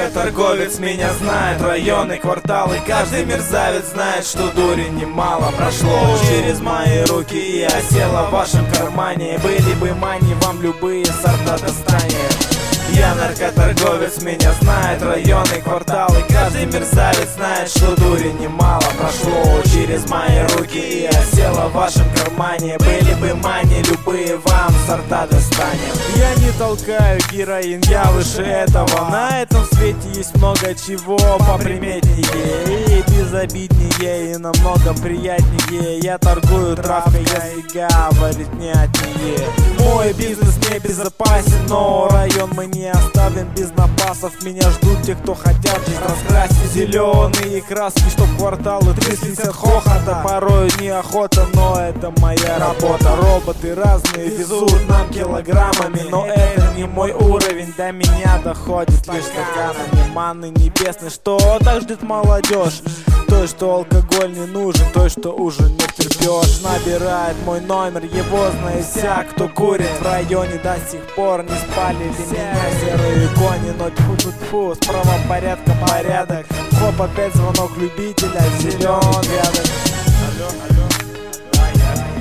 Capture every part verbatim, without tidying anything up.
наркоторговец меня знает, районы, кварталы, каждый мерзавец знает, что дури немало прошло через мои руки и осело в вашем кармане. Были бы мани, вам любые сорта достанет. Я наркоторговец, меня знает, районы, кварталы, каждый мерзавец знает, что дури немало прошло через мои руки и осело в вашем кармане. Были бы мани, любые вам сорта достанем. Я не толкаю героин, я выше этого. На этом свете есть много чего поприметнее и безобиднее, и намного приятнее. Я торгую травкой, если говорить не отнее. Мой бизнес не безопасен, но район мы не оставим без напасов. Меня ждут те, кто хотят жизнь раскрасить. Зеленые краски, чтоб кварталы тряслись от хохота. Порою неохота, но это моя работа. Роботы разные везут нам килограммами, но это не мой уровень. До меня доходит лишь стаканами манны небесной. Что так ждет молодежь? Той, что алкоголь не нужен, той, что ужин не терпешь. Набирает мой номер, его знает вся, кто курит в районе. До сих пор не спалили меня серые кони, но тьфу-тьфу-тьфу, с правопорядком порядок. Хоп, опять звонок любителя, зелен рядом. Алло, алло, а я, а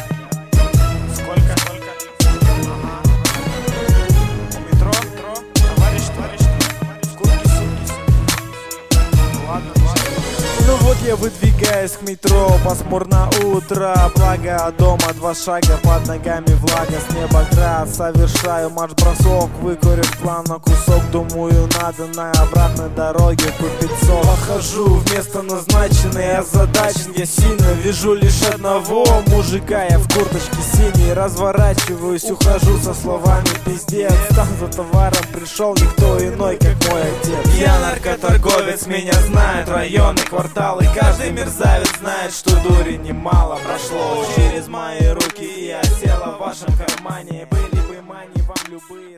я. Сколько, сколько? Ага. У метро, метро, товарищ, товарищ, курки, сумки. Ладно, ладно. Ну вот я выдвигаюсь к метро, пасмурно утро, благо дома два шага, под ногами влага, с неба град. Совершаю марш-бросок, выкурив плавно кусок. Думаю, надо на обратной дороге купить сок. Похожу в место назначенное, озадачен я сильно. Вижу лишь одного мужика, я в курточке синей. Разворачиваюсь, ухожу со словами пиздец. Там за товаром пришел никто иной, как мой отец. Я наркоторговец, меня знают районы, кварталы, каждый мерзавец знает, что дури немало прошло через мои руки и осело в вашем кармане. Были бы мани, вам любые